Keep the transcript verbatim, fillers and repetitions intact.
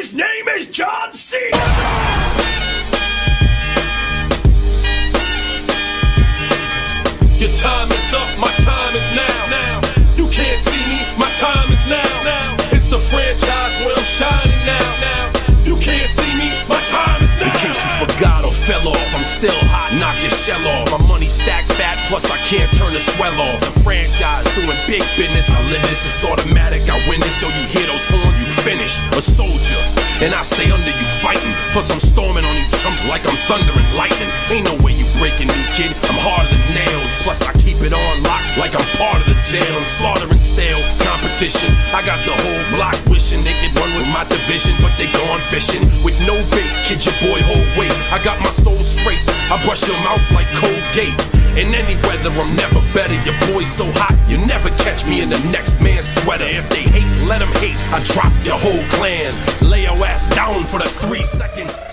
His name is John Cena. Your time is up, my time is now. Now you can't see me, my time is now. Now it's the franchise where I'm shining now. Now you can't see me, my time is now. In case you forgot or fell off, I'm still hot, knock your shell off. My money stacked fat, plus I can't turn the swell off. The franchise doing big business, I live this, it's automatic. I win this, so you hear those horns, you finish. A soldier, and I stay under you fighting. Plus I'm storming on you chumps like I'm thunder and lightning. Ain't no way you breaking me, kid, I'm harder than nails. Plus I keep it on lock like I'm part of the jail. I'm slaughtering stale competition. I got the whole block wishing they could run with my division, but they gone fishing with no bait. Kid, your boy hold weight. I got my soul straight. I brush your mouth like Colgate. In any weather, I'm never better. Your boy's so hot, you never catch me in the next man's sweater. If they hate, let them hate. I drop your whole clan. Lay your ass down for the three second